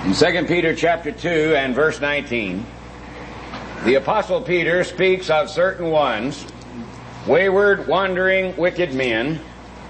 In 2 Peter chapter 2 and verse 19, the Apostle Peter speaks of certain ones, wayward, wandering, wicked men,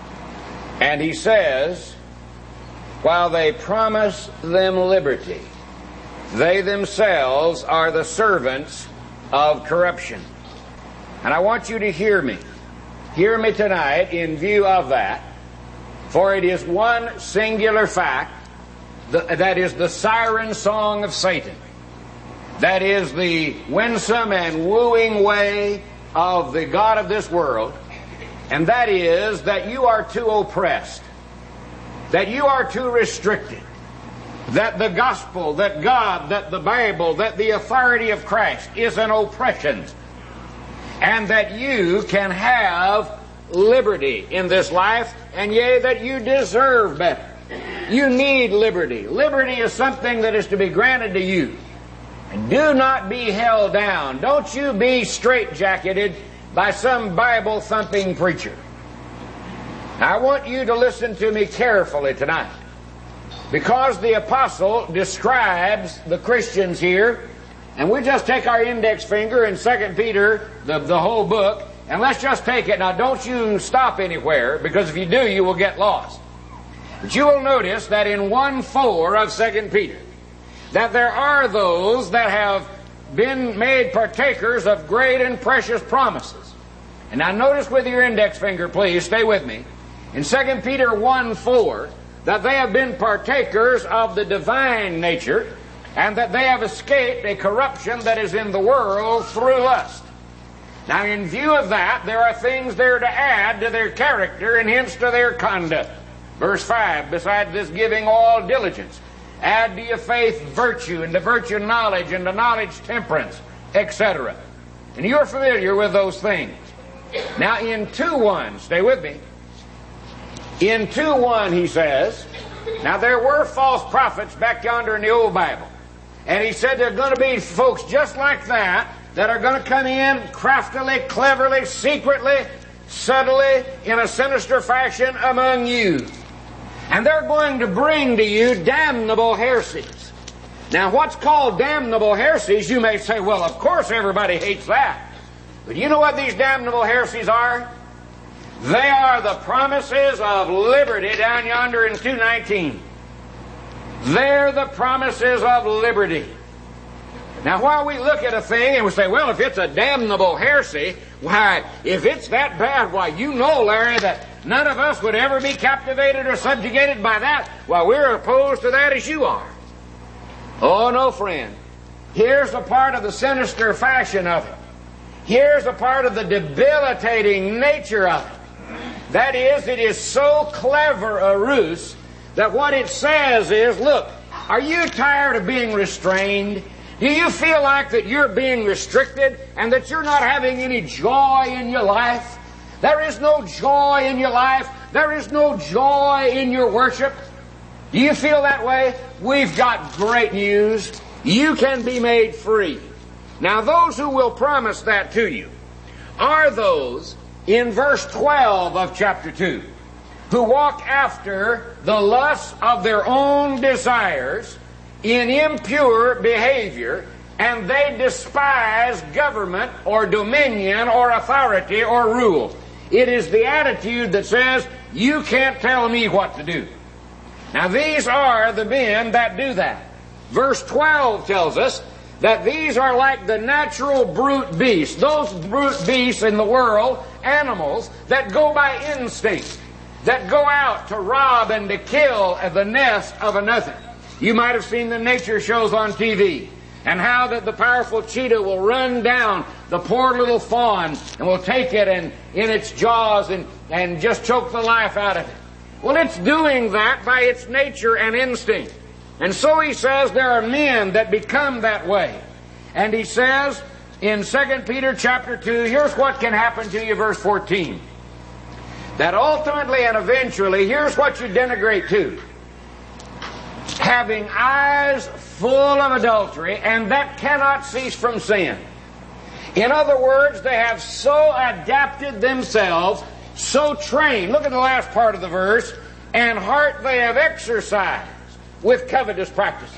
and he says, while they promise them liberty, they themselves are the servants of corruption. And I want you to hear me. Hear me tonight in view of that, for it is one singular fact that is the siren song of Satan. That is the winsome and wooing way of the god of this world. And that is that you are too oppressed, that you are too restricted, that the gospel, that God, that the Bible, that the authority of Christ is an oppression, and that you can have liberty in this life, and yea, that you deserve better. You need liberty. Liberty is something that is to be granted to you. And do not be held down. Don't you be straitjacketed by some Bible-thumping preacher. Now, I want you to listen to me carefully tonight, because the apostle describes the Christians here, and we just take our index finger in 2 Peter, the whole book, and let's just take it. Now, don't you stop anywhere, because if you do, you will get lost. But you will notice that in 1:4 of 2 Peter, that there are those that have been made partakers of great and precious promises. And now notice with your index finger, please, stay with me, in 2 Peter 1:4, that they have been partakers of the divine nature, and that they have escaped a corruption that is in the world through lust. Now, in view of that, there are things there to add to their character and hence to their conduct. Verse 5, besides this giving all diligence, add to your faith virtue, and to virtue knowledge, and to knowledge temperance, etc. And you're familiar with those things. Now, in 2:1, stay with me. In 2:1, he says, now there were false prophets back yonder in the old Bible. And he said there are going to be folks just like that are going to come in craftily, cleverly, secretly, subtly, in a sinister fashion among you. And they're going to bring to you damnable heresies. Now, what's called damnable heresies, you may say, well, of course everybody hates that. But you know what these damnable heresies are? They are the promises of liberty down yonder in 2:19. They're the promises of liberty. Now, while we look at a thing and we say, well, if it's a damnable heresy, why, if it's that bad, why, you know, Larry, that none of us would ever be captivated or subjugated by that. Well, we're opposed to that as you are. Oh, no, friend. Here's a part of the sinister fashion of it. Here's a part of the debilitating nature of it. That is, it is so clever a ruse that what it says is, look, are you tired of being restrained? Do you feel like that you're being restricted and that you're not having any joy in your life? There is no joy in your life. There is no joy in your worship. Do you feel that way? We've got great news. You can be made free. Now, those who will promise that to you are those in verse 12 of chapter 2 who walk after the lusts of their own desires in impure behavior, and they despise government or dominion or authority or rule. It is the attitude that says, you can't tell me what to do. Now, these are the men that do that. Verse 12 tells us that these are like the natural brute beasts, those brute beasts in the world, animals that go by instinct, that go out to rob and to kill at the nest of another. You might have seen the nature shows on TV, and how that the powerful cheetah will run down the poor little fawn and will take it in its jaws and just choke the life out of it. Well, it's doing that by its nature and instinct. And so he says there are men that become that way. And he says in 2 Peter chapter 2, here's what can happen to you, verse 14. That ultimately and eventually, here's what you denigrate to. Having eyes full of adultery, and that cannot cease from sin. In other words, they have so adapted themselves, so trained, look at the last part of the verse, and heart they have exercised with covetous practices.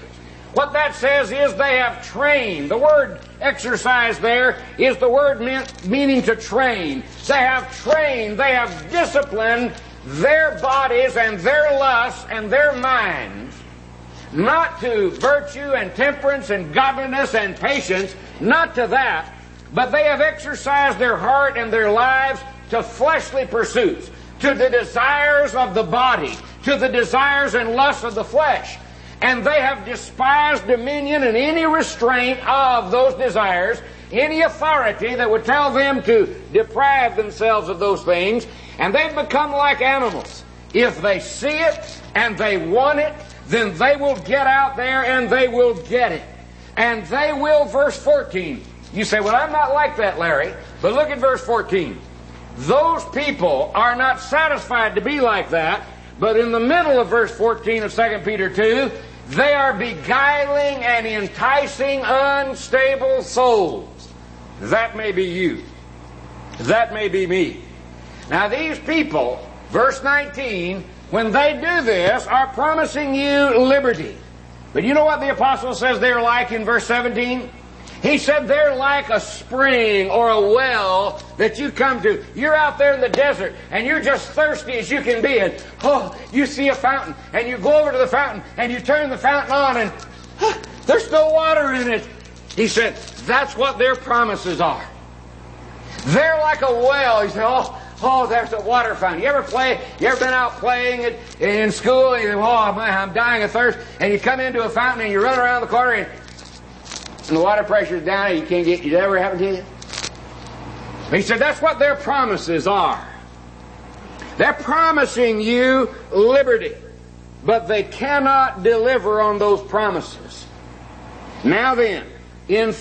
What that says is they have trained. The word exercise there is the word meaning to train. They have trained, they have disciplined their bodies and their lusts and their minds, not to virtue and temperance and godliness and patience, not to that, but they have exercised their heart and their lives to fleshly pursuits, to the desires of the body, to the desires and lusts of the flesh. And they have despised dominion and any restraint of those desires, any authority that would tell them to deprive themselves of those things, and they've become like animals. If they see it and they want it, then they will get out there and they will get it. And they will, verse 14. You say, well, I'm not like that, Larry. But look at verse 14. Those people are not satisfied to be like that, but in the middle of verse 14 of 2 Peter 2, they are beguiling and enticing unstable souls. That may be you. That may be me. Now these people, verse 19, when they do this, are promising you liberty. But you know what the apostle says they're like in verse 17? He said they're like a spring or a well that you come to. You're out there in the desert and you're just thirsty as you can be, and you see a fountain and you go over to the fountain and you turn the fountain on and there's no water in it. He said that's what their promises are. They're like a well. He said, there's a water fountain. You ever been out playing it in school and you think, I'm dying of thirst, and you come into a fountain and you run around the corner and the water pressure's down and you can't get. Did that ever happen to you? He said that's what their promises are. They're promising you liberty, but they cannot deliver on those promises. Now then, in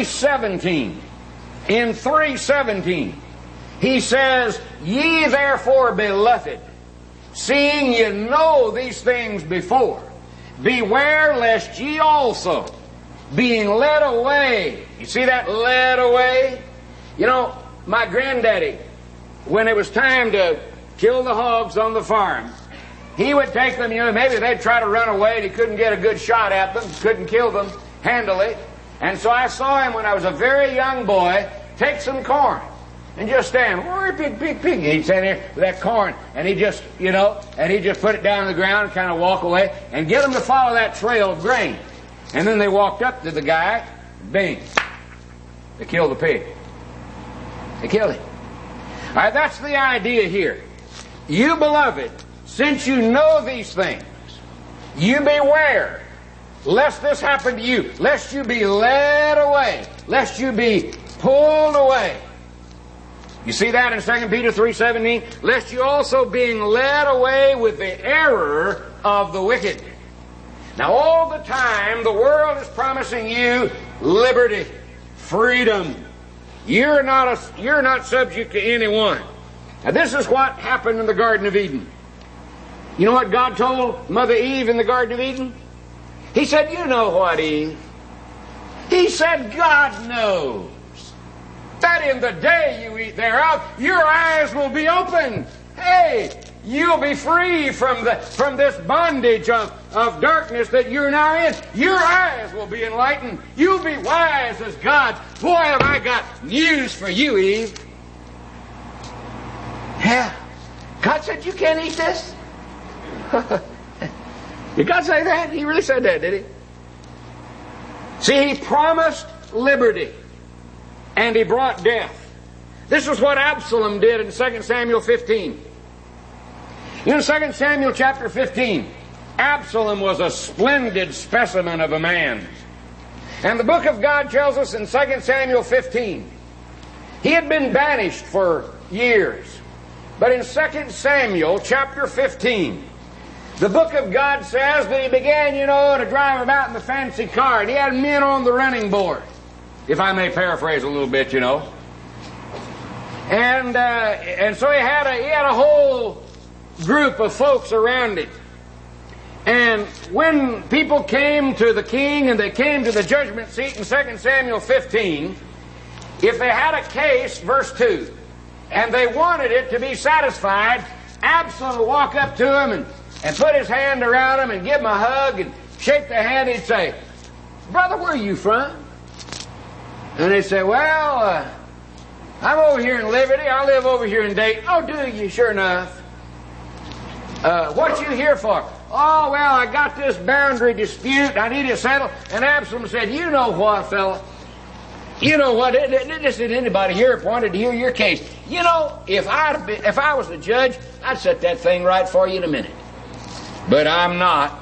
3:17, he says, ye therefore, beloved, seeing ye know these things before, beware lest ye also, being led away. You see that, led away? You know, my granddaddy, when it was time to kill the hogs on the farm, he would take them, maybe they'd try to run away and he couldn't get a good shot at them, couldn't kill them handily. And so I saw him when I was a very young boy take some corn and just stand, pig. He'd stand there with that corn and he just, and he'd just put it down on the ground and kind of walk away and get them to follow that trail of grain. And then they walked up to the guy, bing. They killed the pig. They killed him. All right, that's the idea here. You, beloved, since you know these things, you beware lest this happen to you, lest you be led away, lest you be pulled away. You see that in 2 Peter 3:17? Lest you also being led away with the error of the wicked. Now all the time the world is promising you liberty, freedom. You're not subject to anyone. Now this is what happened in the Garden of Eden. You know what God told Mother Eve in the Garden of Eden? He said, you know what, Eve? He said, God knows that in the day you eat thereof, your eyes will be opened. Hey, you'll be free from this bondage of darkness that you're now in. Your eyes will be enlightened. You'll be wise as God. Boy, have I got news for you, Eve. Yeah. God said you can't eat this? Did God say that? He really said that, did he? See, he promised liberty, and he brought death. This is what Absalom did in 2 Samuel 15. In 2 Samuel chapter 15, Absalom was a splendid specimen of a man. And the book of God tells us in 2 Samuel 15, he had been banished for years. But in 2 Samuel chapter 15, the book of God says that he began, to drive about in the fancy car, and he had men on the running board, if I may paraphrase a little bit, And so he had a whole group of folks around him. And when people came to the king and they came to the judgment seat in 2 Samuel 15, if they had a case, verse 2, and they wanted it to be satisfied, Absalom would walk up to him and put his hand around him and give him a hug and shake the hand. He'd say, brother, where are you from? And they say, well, I'm over here in Liberty. I live over here in Dayton. Oh, do you? Sure enough. What you here for? Oh, well, I got this boundary dispute. I need it settled. And Absalom said, you know what, fella? You know what? This isn't anybody here wanted to hear your case. You know, if I was the judge, I'd set that thing right for you in a minute. But I'm not.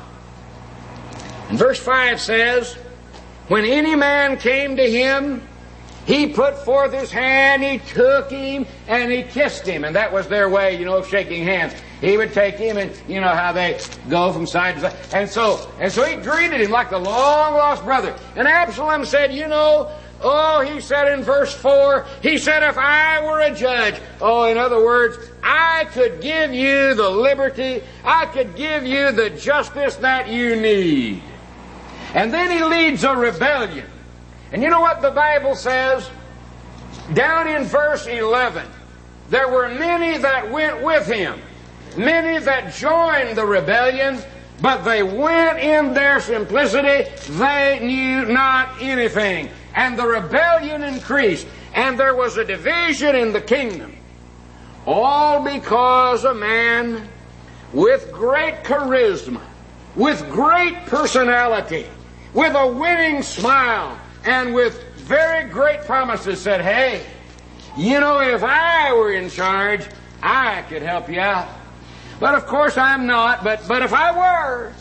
And verse 5 says, when any man came to him, he put forth his hand, he took him, and he kissed him. And that was their way, you know, of shaking hands. He would take him, and you know how they go from side to side. And so he greeted him like the long-lost brother. And Absalom said, you know, he said in verse 4, he said, if I were a judge, in other words, I could give you the liberty, I could give you the justice that you need. And then he leads a rebellion. And you know what the Bible says? Down in verse 11, there were many that went with him, many that joined the rebellion, but they went in their simplicity, they knew not anything. And the rebellion increased, and there was a division in the kingdom. All because a man with great charisma, with great personality, with a winning smile, and with very great promises said, hey, you know, if I were in charge, I could help you out. But of course I'm not, but if I were.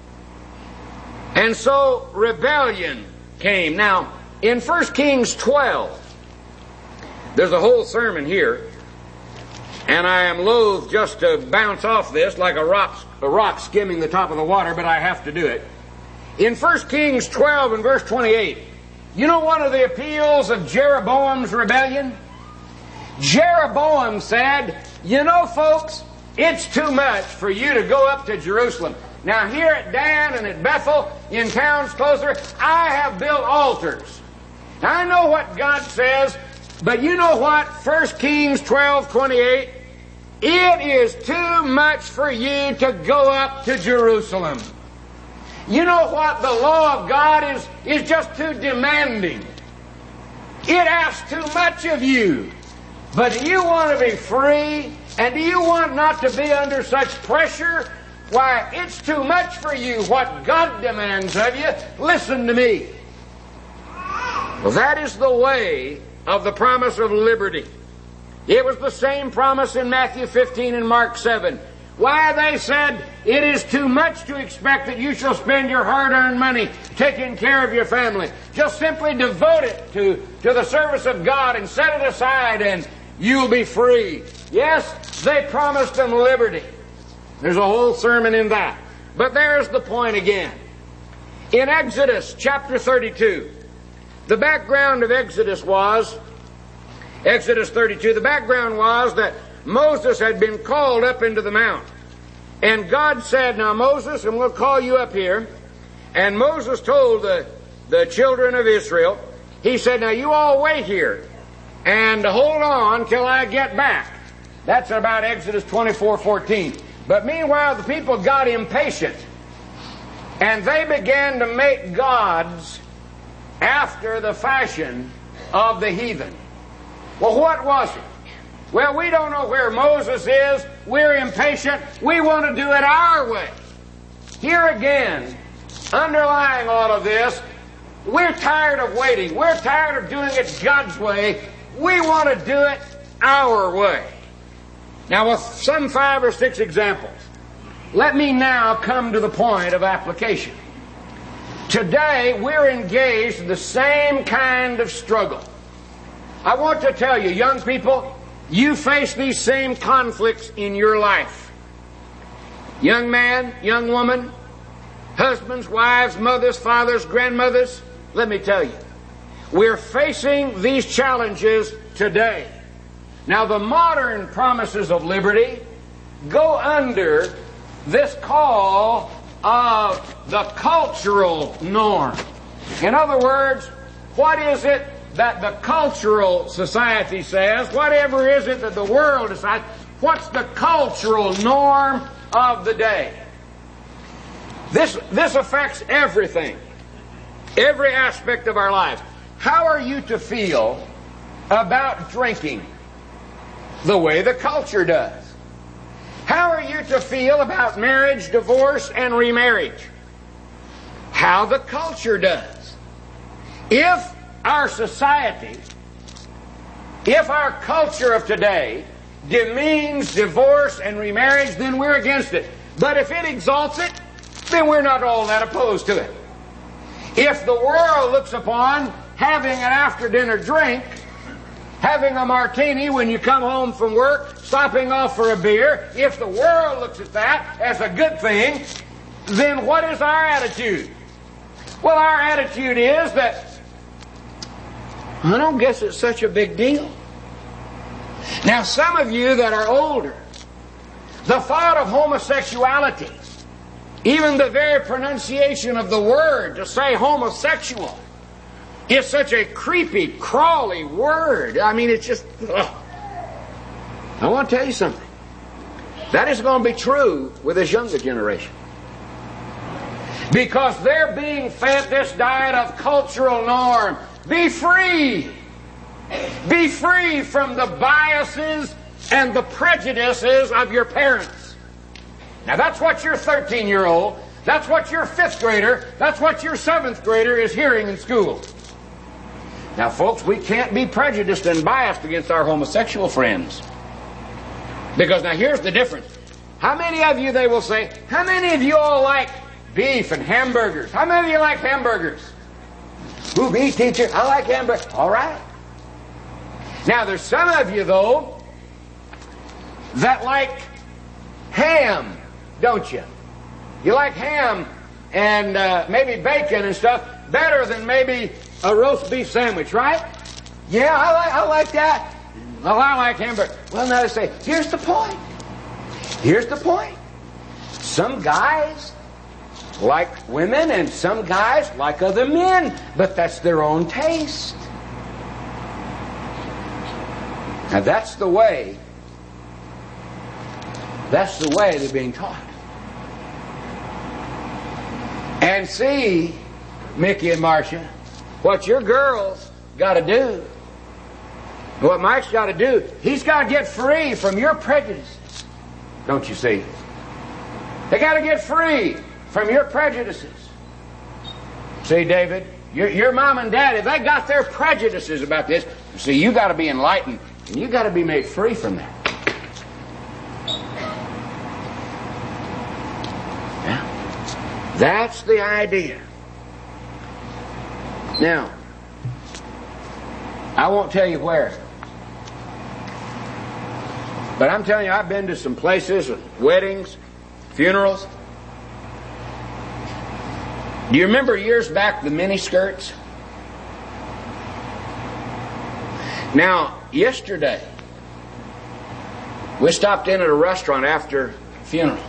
And so rebellion came. Now, in 1 Kings 12, there's a whole sermon here, and I am loath just to bounce off this like a rock skimming the top of the water, but I have to do it. In 1 Kings 12 and verse 28, you know one of the appeals of Jeroboam's rebellion? Jeroboam said, you know, folks, it's too much for you to go up to Jerusalem. Now here at Dan and at Bethel, in towns closer, I have built altars. Now I know what God says, but you know what? 1 Kings 12:28, it is too much for you to go up to Jerusalem. You know what? The law of God is just too demanding. It asks too much of you. But do you want to be free? And do you want not to be under such pressure? Why, it's too much for you what God demands of you. Listen to me. Well, that is the way of the promise of liberty. It was the same promise in Matthew 15 and Mark 7. Why, they said, it is too much to expect that you shall spend your hard-earned money taking care of your family. Just simply devote it to the service of God and set it aside and you'll be free. Yes, they promised them liberty. There's a whole sermon in that. But there's the point again. In Exodus chapter 32, the background of Exodus 32, the background was that Moses had been called up into the mount. And God said, now Moses, I'm going to call you up here. And Moses told the children of Israel, he said, now you all wait here and hold on till I get back. That's about Exodus 24:14. But meanwhile, the people got impatient. And they began to make gods after the fashion of the heathen. Well, what was it? Well, we don't know where Moses is. We're impatient. We want to do it our way. Here again, underlying all of this, we're tired of waiting. We're tired of doing it God's way. We want to do it our way. Now, with some 5 or 6 examples, let me now come to the point of application. Today, we're engaged in the same kind of struggle. I want to tell you, young people, you face these same conflicts in your life. Young man, young woman, husbands, wives, mothers, fathers, grandmothers, let me tell you, we're facing these challenges today. Now, the modern promises of liberty go under this call of the cultural norm. In other words, what is it that the cultural society says? Whatever is it that the world decides? What's the cultural norm of the day? This affects everything. Every aspect of our lives. How are you to feel about drinking? The way the culture does. How are you to feel about marriage, divorce, and remarriage? How the culture does. If our society, if our culture of today demeans divorce and remarriage, then we're against it. But if it exalts it, then we're not all that opposed to it. If the world looks upon having an after-dinner drink, having a martini when you come home from work, stopping off for a beer, if the world looks at that as a good thing, then what is our attitude? Well, our attitude is that I don't guess it's such a big deal. Now, some of you that are older, the thought of homosexuality, even the very pronunciation of the word to say homosexual, is such a creepy, crawly word. I mean, it's just... Ugh. I want to tell you something. That is going to be true with this younger generation. Because they're being fed this diet of cultural norm. Be free. Be free from the biases and the prejudices of your parents. Now that's what your 13-year-old, that's what your 5th grader, that's what your 7th grader is hearing in school. Now folks, we can't be prejudiced and biased against our homosexual friends. Because now here's the difference. How many of you, they will say, how many of you all like beef and hamburgers? How many of you like hamburgers? Ooh, me, teacher, I like hamburgers. All right. Now there's some of you, though, that like ham, don't you? You like ham and maybe bacon and stuff better than maybe a roast beef sandwich, right? Yeah, I like that. Well, I like hamburger. Well, now they say, here's the point. Here's the point. Some guys like women and some guys like other men, but that's their own taste. Now that's the way they're being taught. And see, Mickey and Marcia, what your girls got to do, what Mike's got to do, he's got to get free from your prejudices. Don't you see? They got to get free from your prejudices. See, David, your mom and daddy, they got their prejudices about this. See, you got to be enlightened, and you got to be made free from that. Yeah. That's the idea. Now, I won't tell you where, but I'm telling you, I've been to some places, weddings, funerals. Do you remember years back the mini skirts? Now, yesterday, we stopped in at a restaurant after funeral,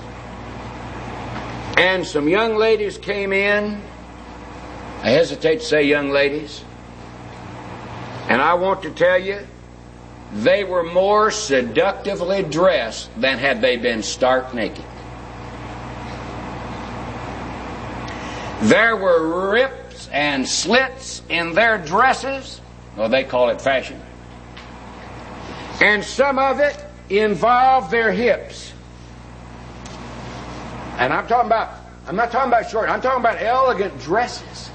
and some young ladies came in. I hesitate to say young ladies, and I want to tell you, they were more seductively dressed than had they been stark naked. There were rips and slits in their dresses. Well, they call it fashion. And some of it involved their hips. And I'm not talking about short, I'm talking about elegant dresses.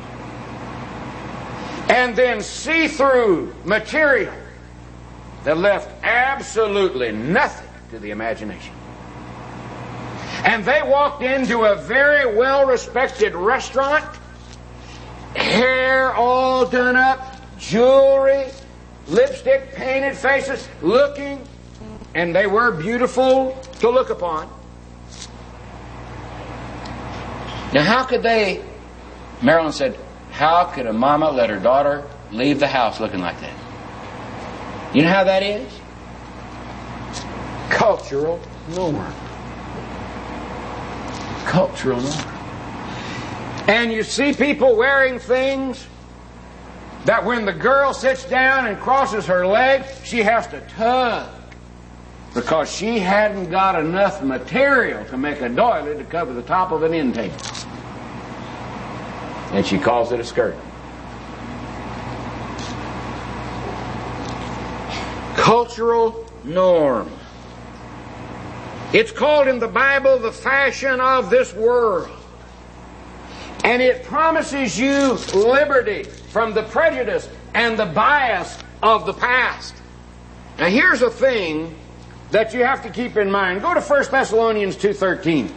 And then see-through material that left absolutely nothing to the imagination. And they walked into a very well-respected restaurant, hair all done up, jewelry, lipstick, painted faces, looking, and they were beautiful to look upon. Now how could they, Marilyn said, how could a mama let her daughter leave the house looking like that? You know how that is? Cultural norm. Cultural norm. And you see people wearing things that when the girl sits down and crosses her leg, she has to tug because she hadn't got enough material to make a doily to cover the top of an end table. And she calls it a skirt. Cultural norm. It's called in the Bible the fashion of this world. And it promises you liberty from the prejudice and the bias of the past. Now here's a thing that you have to keep in mind. Go to 1 Thessalonians 2:13.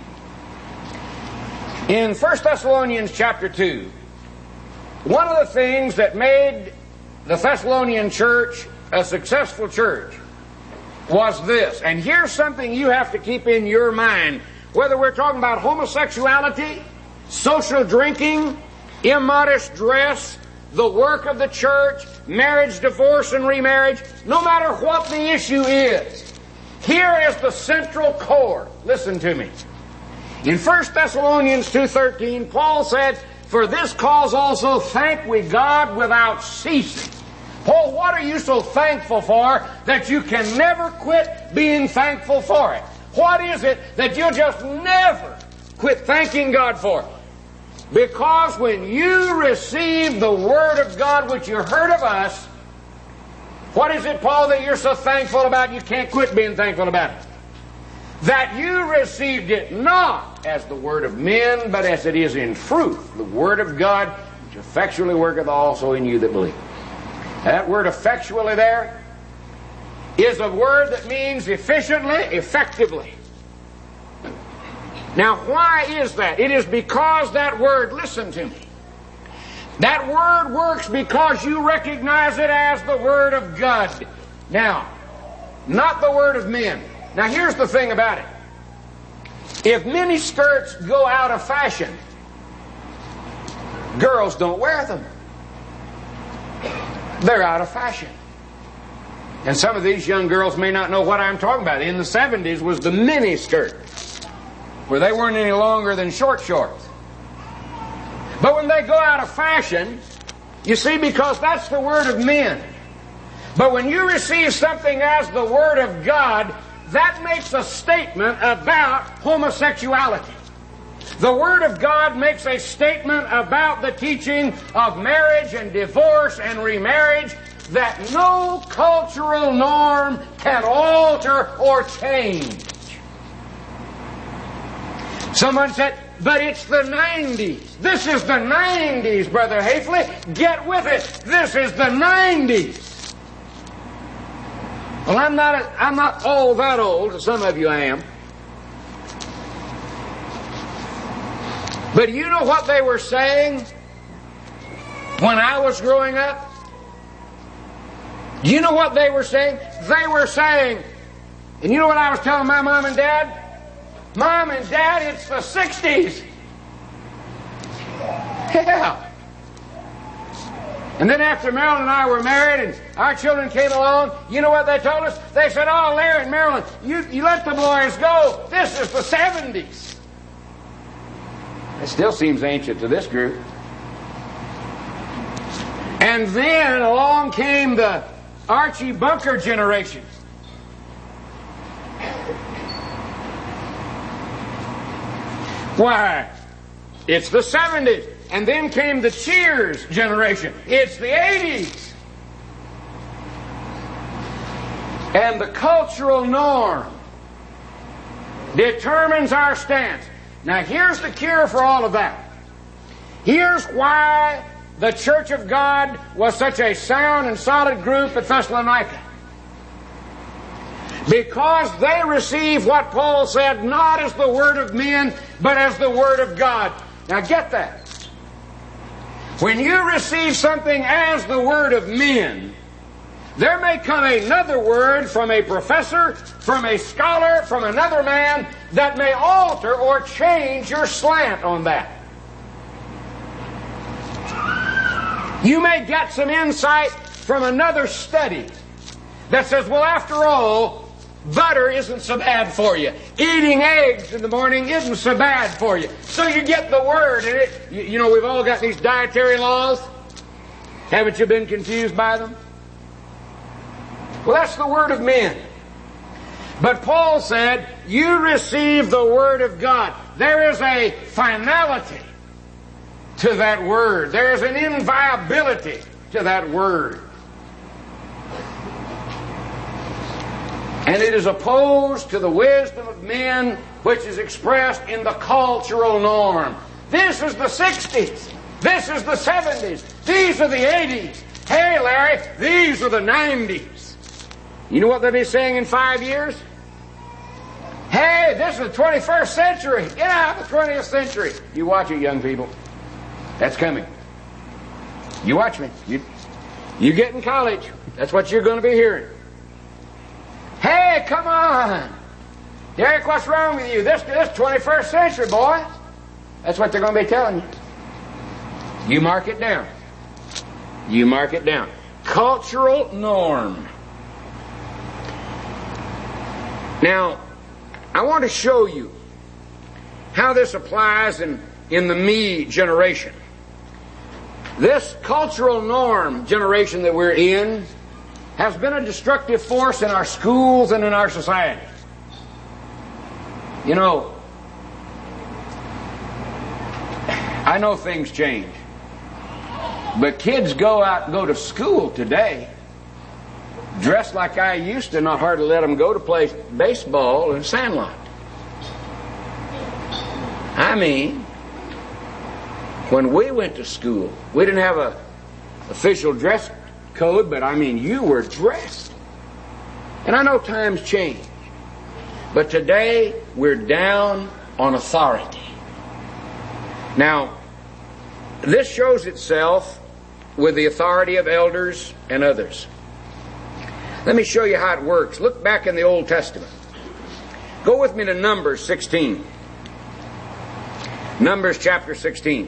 In 1 Thessalonians chapter 2, one of the things that made the Thessalonian church a successful church was this. And here's something you have to keep in your mind. Whether we're talking about homosexuality, social drinking, immodest dress, the work of the church, marriage, divorce, and remarriage, no matter what the issue is, here is the central core. Listen to me. In 1 Thessalonians 2:13, Paul said, "For this cause also thank we God without ceasing." Paul, what are you so thankful for that you can never quit being thankful for it? What is it that you'll just never quit thanking God for? Because when you receive the Word of God which you heard of us, what is it, Paul, that you're so thankful about you can't quit being thankful about it? That you received it not as the word of men, but as it is in truth, the Word of God, which effectually worketh also in you that believe. That word effectually there is a word that means efficiently, effectively. Now, why is that? It is because that word, listen to me, that word works because you recognize it as the Word of God. Now, not the word of men. Now, here's the thing about it. If mini skirts go out of fashion, girls don't wear them. They're out of fashion. And some of these young girls may not know what I'm talking about. In the 70s was the mini skirt, where they weren't any longer than short shorts. But when they go out of fashion, you see, because that's the word of men. But when you receive something as the Word of God, that makes a statement about homosexuality. The Word of God makes a statement about the teaching of marriage and divorce and remarriage that no cultural norm can alter or change. Someone said, but it's the 90s. This is the 90s, Brother Hafley. Get with it. This is the 90s. Well, I'm not all that old. Some of you I am. But you know what they were saying when I was growing up? You know what they were saying? They were saying, and you know what I was telling my mom and dad? Mom and Dad, it's the 60s. Yeah. And then after Marilyn and I were married and our children came along, you know what they told us? They said, oh, Larry and Marilyn, you let the boys go. This is the 70s. It still seems ancient to this group. And then along came the Archie Bunker generation. Why? It's the 70s. And then came the Cheers generation. It's the 80s. And the cultural norm determines our stance. Now here's the cure for all of that. Here's why the Church of God was such a sound and solid group at Thessalonica. Because they received what Paul said, not as the word of men, but as the Word of God. Now get that. When you receive something as the word of men, there may come another word from a professor, from a scholar, from another man that may alter or change your slant on that. You may get some insight from another study that says, well, after all, butter isn't so bad for you. Eating eggs in the morning isn't so bad for you. So you get the word, and you know, we've all got these dietary laws. Haven't you been confused by them? Well, that's the word of men. But Paul said, you receive the Word of God. There is a finality. to that word. There is an inviolability to that word. And it is opposed to the wisdom of men, which is expressed in the cultural norm. This is the 60s. This is the 70s. These are the 80s. Hey, Larry, these are the 90s. You know what they'll be saying in 5 years? Hey, this is the 21st century. Get out of the 20th century. You watch it, young people. That's coming. You watch me. You get in college. That's what you're going to be hearing. Hey, come on. Derek, what's wrong with you? This 21st century, boy. That's what they're going to be telling you. You mark it down. You mark it down. Cultural norm. Now, I want to show you how this applies in the me generation. This cultural norm generation that we're in has been a destructive force in our schools and in our society. You know, I know things change, but kids go to school today dressed like I used to not hardly let them go to play baseball in Sandlot. I mean, when we went to school, we didn't have a official dress code, but I mean, you were dressed. And I know times change, but today we're down on authority. Now, this shows itself with the authority of elders and others. Let me show you how it works. Look back in the Old Testament. Go with me to Numbers 16. Numbers chapter 16.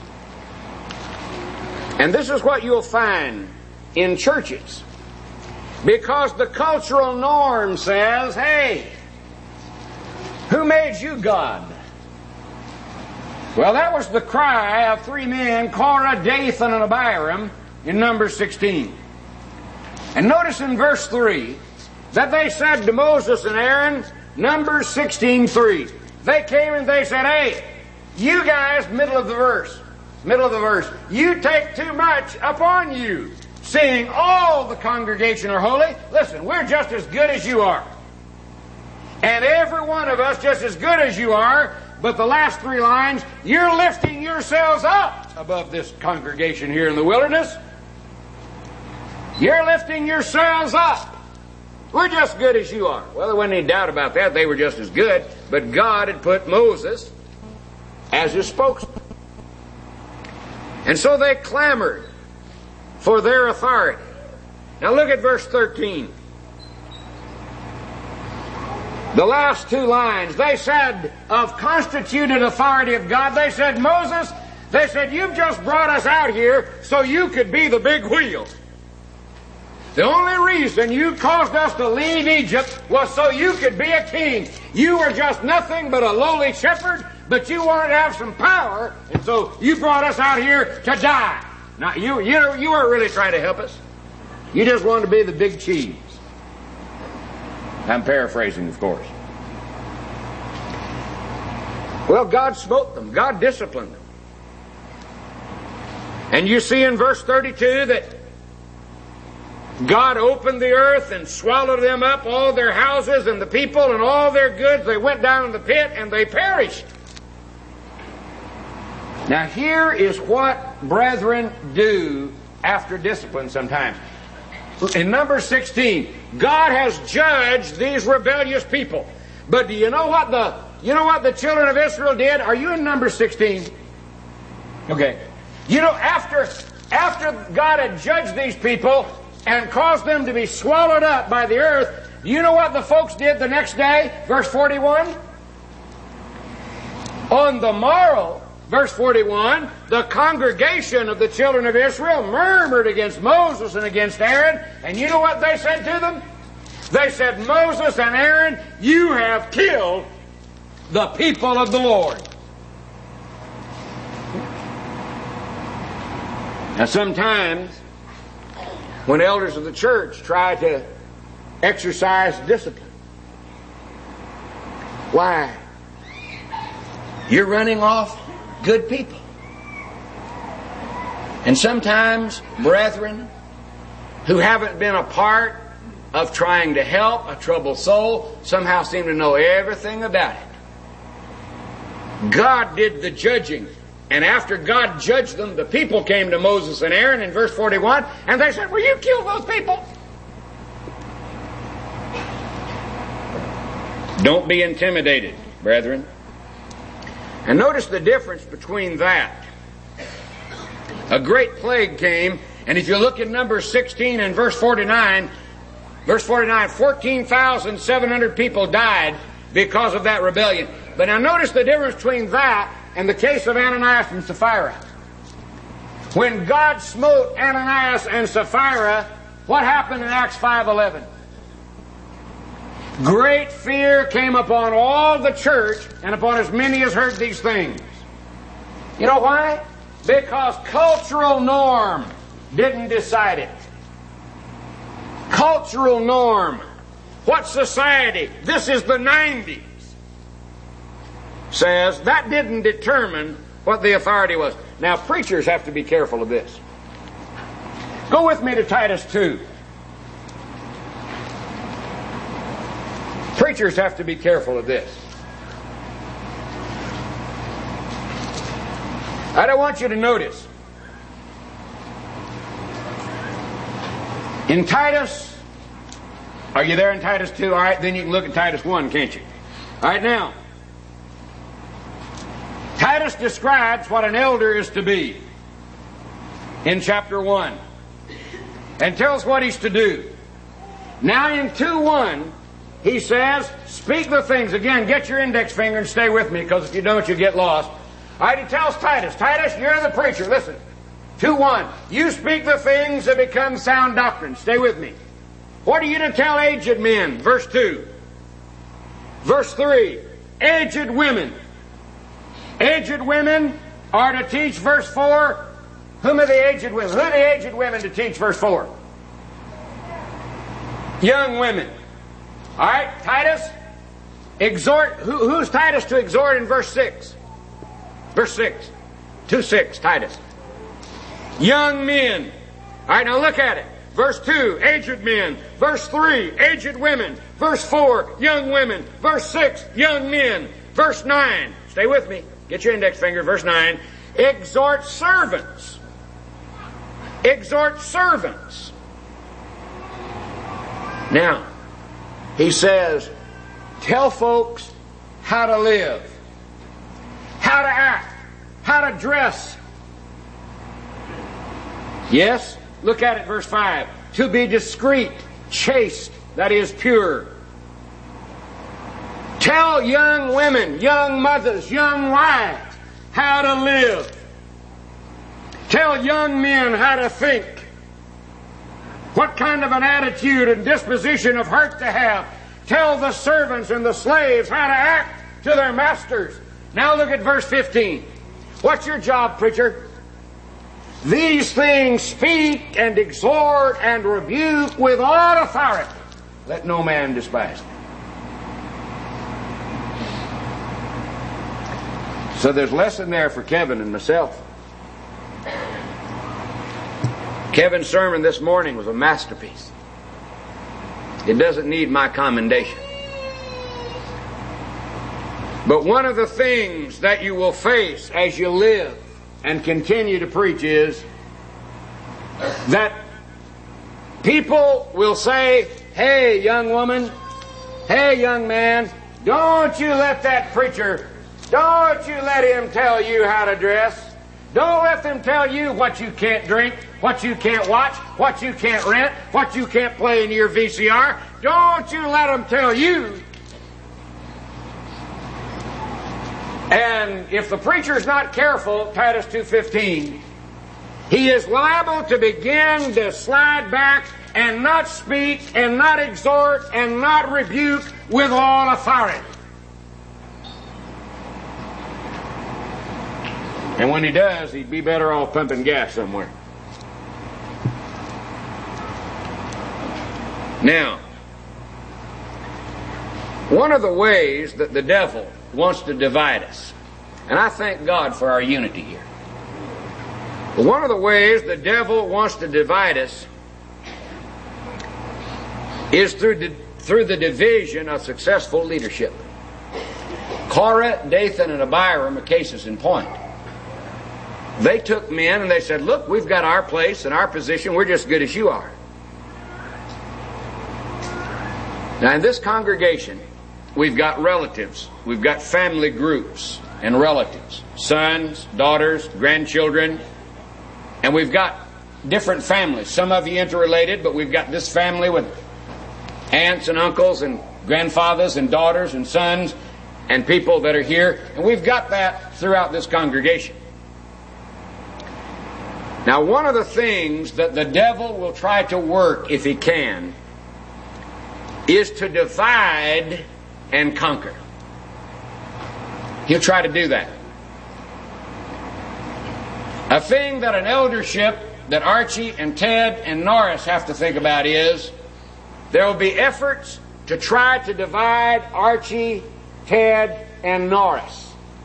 And this is what you'll find in churches. Because the cultural norm says, hey, who made you God? Well, that was the cry of three men, Korah, Dathan, and Abiram, in Numbers 16. And notice in verse 3 that they said to Moses and Aaron, Numbers 16:3. They came and they said, hey, you guys, middle of the verse, you take too much upon you, seeing all the congregation are holy. Listen, we're just as good as you are. And every one of us just as good as you are, but the last three lines, you're lifting yourselves up above this congregation here in the wilderness. You're lifting yourselves up. We're just as good as you are. Well, there wasn't any doubt about that. They were just as good. But God had put Moses as his spokesman. And so they clamored for their authority. Now look at verse 13. The last two lines, they said of constituted authority of God, they said, Moses, they said, you've just brought us out here so you could be the big wheel. The only reason you caused us to leave Egypt was so you could be a king. You were just nothing but a lowly shepherd, but you wanted to have some power, and so you brought us out here to die. Now, you weren't really trying to help us. You just wanted to be the big cheese. I'm paraphrasing, of course. Well, God smote them. God disciplined them. And you see in verse 32 that God opened the earth and swallowed them up, all their houses and the people and all their goods. They went down in the pit and they perished. Now here is what brethren do after discipline sometimes. In Numbers 16, God has judged these rebellious people. But do you know what the children of Israel did? Are you in Numbers 16? Okay. You know, after God had judged these people and caused them to be swallowed up by the earth, you know what the folks did the next day? Verse 41. On the morrow, verse 41, the congregation of the children of Israel murmured against Moses and against Aaron. And you know what they said to them? They said, Moses and Aaron, you have killed the people of the Lord. Now sometimes, when elders of the church try to exercise discipline, why? You're running off good people. And sometimes, brethren, who haven't been a part of trying to help a troubled soul, somehow seem to know everything about it. God did the judging. And after God judged them, the people came to Moses and Aaron in verse 41, and they said, "Will you kill those people?" Don't be intimidated, brethren. And notice the difference between that. A great plague came, and if you look at Numbers 16 and verse 49, 14,700 people died because of that rebellion. But now notice the difference between that and the case of Ananias and Sapphira. When God smote Ananias and Sapphira, what happened in Acts 5:11? Great fear came upon all the church and upon as many as heard these things. You know why? Because cultural norm didn't decide it. Cultural norm. What society, this is the 90s, says that didn't determine what the authority was. Now, preachers have to be careful of this. Go with me to Titus 2. Preachers have to be careful of this. I want you to notice. In Titus, are you there in Titus 2? All right, then you can look at Titus 1, can't you? All right, now, Titus describes what an elder is to be in chapter 1 and tells what he's to do. Now in 2:1, he says, speak the things. Again, get your index finger and stay with me, because if you don't, you get lost. All right, he tells Titus, you're the preacher. Listen, 2:1, you speak the things that become sound doctrine. Stay with me. What are you to tell aged men? Verse 2. Verse 3, aged women. Aged women are to teach, verse 4. Whom are the aged women? Who are the aged women to teach, verse 4? Young women. All right, Titus, exhort. Who's Titus to exhort in verse 6? Verse 6. 2:6, Titus. Young men. All right, now look at it. Verse 2, aged men. Verse 3, aged women. Verse 4, young women. Verse 6, young men. Verse 9, stay with me. Get your index finger. Verse 9, exhort servants. Exhort servants. Now, he says, tell folks how to live, how to act, how to dress. Yes? Look at it, verse 5. To be discreet, chaste, that is pure. Tell young women, young mothers, young wives how to live. Tell young men how to think. What kind of an attitude and disposition of heart to have. Tell the servants and the slaves how to act to their masters. Now look at verse 15. What's your job, preacher? These things speak and exhort and rebuke with all authority. Let no man despise them. So there's a lesson there for Kevin and myself. Kevin's sermon this morning was a masterpiece. It doesn't need my commendation. But one of the things that you will face as you live and continue to preach is that people will say, hey, young woman, hey, young man, don't you let that preacher, don't you let him tell you how to dress. Don't let them tell you what you can't drink, what you can't watch, what you can't rent, what you can't play in your VCR. Don't you let them tell you. And if the preacher's not careful, Titus 2:15, he is liable to begin to slide back and not speak and not exhort and not rebuke with all authority. And when he does, he'd be better off pumping gas somewhere. Now, one of the ways that the devil wants to divide us, and I thank God for our unity here. One of the ways the devil wants to divide us is through the division of successful leadership. Korah, Dathan, and Abiram are cases in point. They took men and they said, look, we've got our place and our position. We're just as good as you are. Now in this congregation, we've got relatives. We've got family groups and relatives. Sons, daughters, grandchildren. And we've got different families. Some of you interrelated, but we've got this family with aunts and uncles and grandfathers and daughters and sons and people that are here. And we've got that throughout this congregation. Now, one of the things that the devil will try to work, if he can, is to divide and conquer. He'll try to do that. A thing that an eldership that Archie and Ted and Norris have to think about is there will be efforts to try to divide Archie, Ted, and Norris.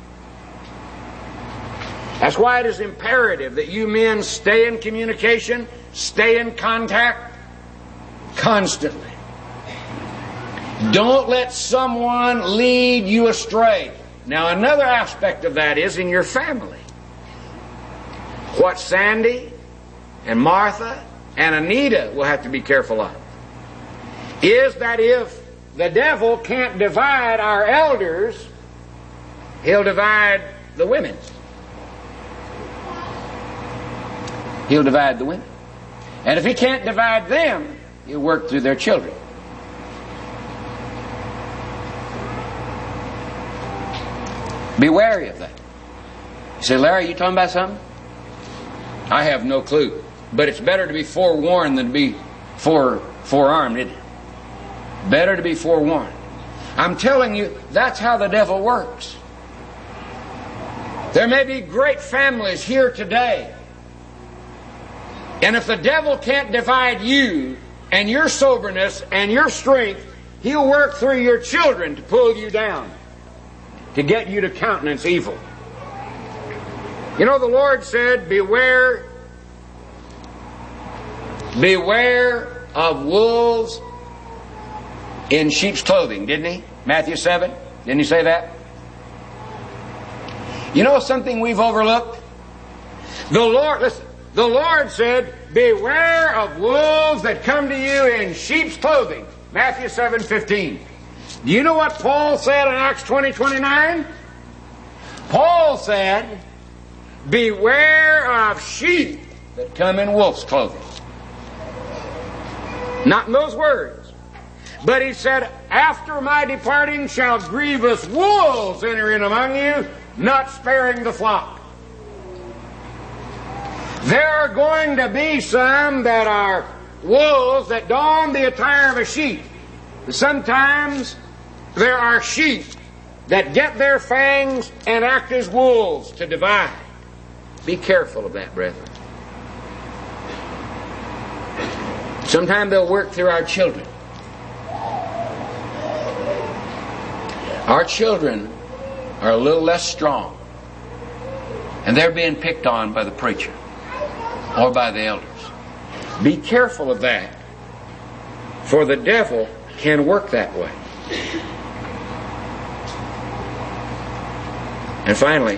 That's why it is imperative that you men stay in communication, stay in contact constantly. Don't let someone lead you astray. Now, another aspect of that is in your family. What Sandy and Martha and Anita will have to be careful of is that if the devil can't divide our elders, he'll divide the women. He'll divide the women. And if he can't divide them, he'll work through their children. Be wary of that. You say, Larry, you talking about something? I have no clue. But it's better to be forewarned than to be forearmed, isn't it? Better to be forewarned. I'm telling you, that's how the devil works. There may be great families here today. And if the devil can't divide you and your soberness and your strength, he'll work through your children to pull you down, to get you to countenance evil. You know, the Lord said, beware of wolves in sheep's clothing, didn't he? Matthew 7, didn't he say that? You know something we've overlooked? The Lord said, beware of wolves that come to you in sheep's clothing. Matthew 7:15. Do you know what Paul said in Acts 20:29? Paul said, beware of sheep that come in wolf's clothing. Not in those words. But he said, after my departing shall grievous wolves enter in among you, not sparing the flock. There are going to be some that are wolves that don the attire of a sheep. Sometimes there are sheep that get their fangs and act as wolves to divide. Be careful of that, brethren. Sometimes they'll work through our children. Our children are a little less strong, and they're being picked on by the preacher or by the elders. Be careful of that, for the devil can work that way. And finally,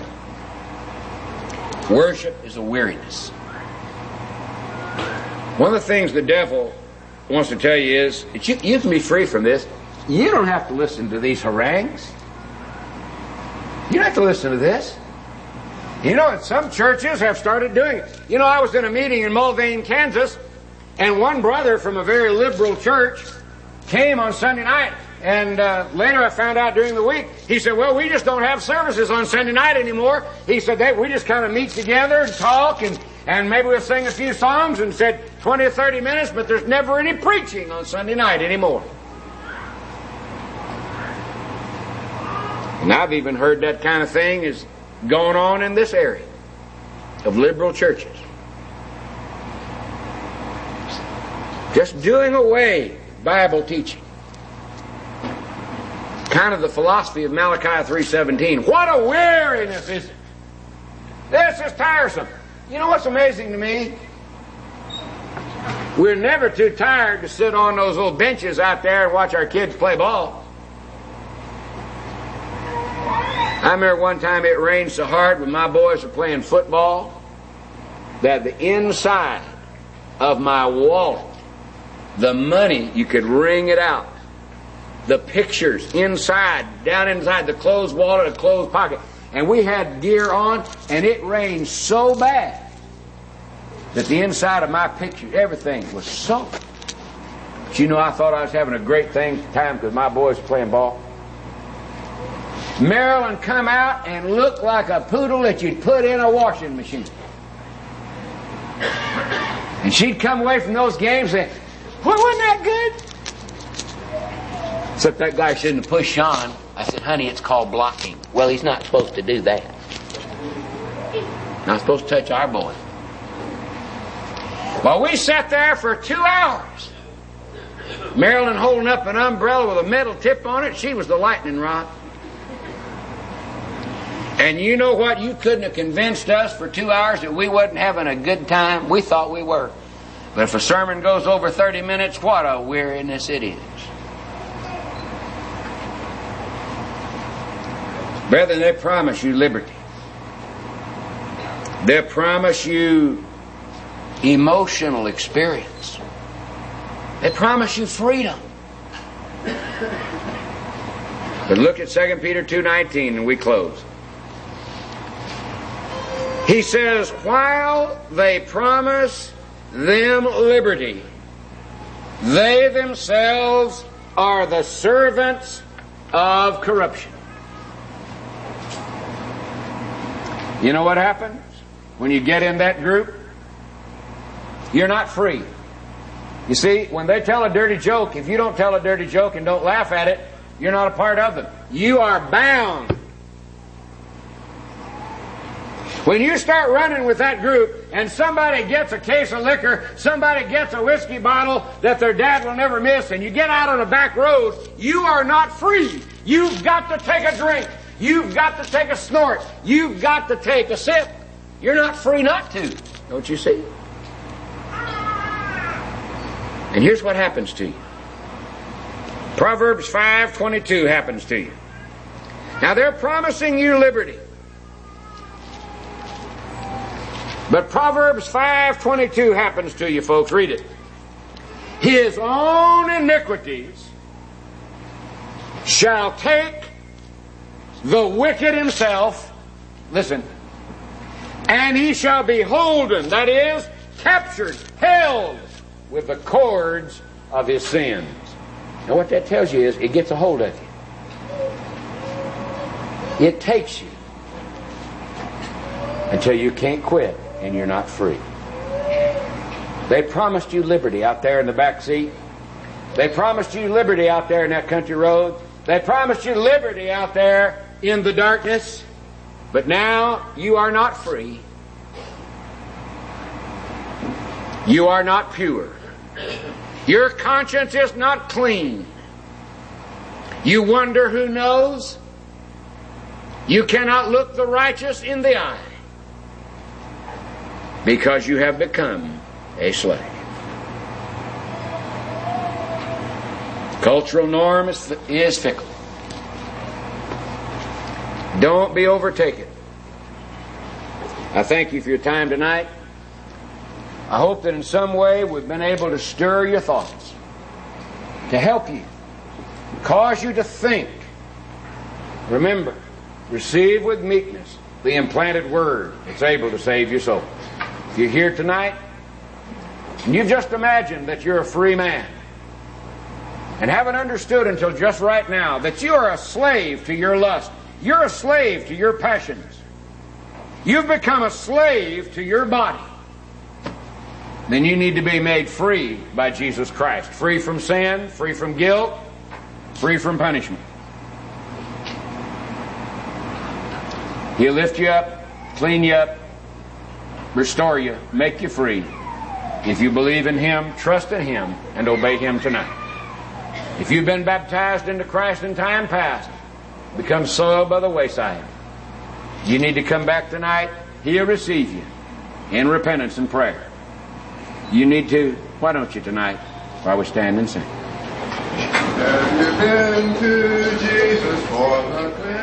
worship is a weariness. One of the things the devil wants to tell you is that you can be free from this. You don't have to listen to these harangues. You don't have to listen to this. You know, some churches have started doing it. You know, I was in a meeting in Mulvane, Kansas, and one brother from a very liberal church came on Sunday night, and later I found out during the week, he said, well, we just don't have services on Sunday night anymore. He said, we just kind of meet together and talk, and maybe we'll sing a few songs, and said 20 or 30 minutes, but there's never any preaching on Sunday night anymore. And I've even heard that kind of thing is going on in this area of liberal churches. Just doing away with Bible teaching. Kind of the philosophy of Malachi 3:17. What a weariness is it? This is tiresome. You know what's amazing to me? We're never too tired to sit on those little benches out there and watch our kids play ball. I remember one time it rained so hard when my boys were playing football that the inside of my wallet, the money, you could wring it out. The pictures inside, down inside the closed wallet, the closed pocket. And we had gear on, and it rained so bad that the inside of my picture, everything was soaked. But you know, I thought I was having a great time because my boys were playing ball. Marilyn come out and looked like a poodle that you'd put in a washing machine. And she'd come away from those games saying, "Well, wasn't that good?" Except that guy shouldn't have pushed Sean. I said, "Honey, it's called blocking." Well, he's not supposed to do that. Not supposed to touch our boy. Well, we sat there for 2 hours. Marilyn holding up an umbrella with a metal tip on it. She was the lightning rod. And you know what? You couldn't have convinced us for 2 hours that we wasn't having a good time. We thought we were. But if a sermon goes over 30 minutes, what a weariness it is. Brethren, they promise you liberty. They promise you emotional experience. They promise you freedom. But look at 2 Peter 2:19 and we close. He says, while they promise them liberty, they themselves are the servants of corruption. You know what happens when you get in that group? You're not free. You see, when they tell a dirty joke, if you don't tell a dirty joke and don't laugh at it, you're not a part of them. You are bound. When you start running with that group and somebody gets a case of liquor, somebody gets a whiskey bottle that their dad will never miss, and you get out on the back road, you are not free. You've got to take a drink. You've got to take a snort. You've got to take a sip. You're not free not to. Don't you see? And here's what happens to you. Proverbs 5:22 happens to you. Now they're promising you liberty. But Proverbs 5:22 happens to you, folks. Read it. His own iniquities shall take the wicked himself, listen, and he shall be holden, that is, captured, held with the cords of his sins. Now what that tells you is it gets a hold of you. It takes you until you can't quit and you're not free. They promised you liberty out there in the back seat. They promised you liberty out there in that country road. They promised you liberty out there in the darkness. But now you are not free. You are not pure. Your conscience is not clean. You wonder who knows. You cannot look the righteous in the eye because you have become a slave. Cultural norm is fickle. Don't be overtaken. I thank you for your time tonight. I hope that in some way we've been able to stir your thoughts, to help you, cause you to think. Remember, receive with meekness the implanted word that's able to save your soul. If you're here tonight, and you've just imagined that you're a free man, and haven't understood until just right now that you are a slave to your lust, you're a slave to your passions, you've become a slave to your body, then you need to be made free by Jesus Christ. Free from sin, free from guilt, free from punishment. He'll lift you up, clean you up, restore you, make you free. If you believe in Him, trust in Him, and obey Him tonight. If you've been baptized into Christ in time past, become soil by the wayside, you need to come back tonight. He'll receive you. in repentance and prayer. You need to, why don't you tonight, while we stand and sing? Have you been to Jesus for the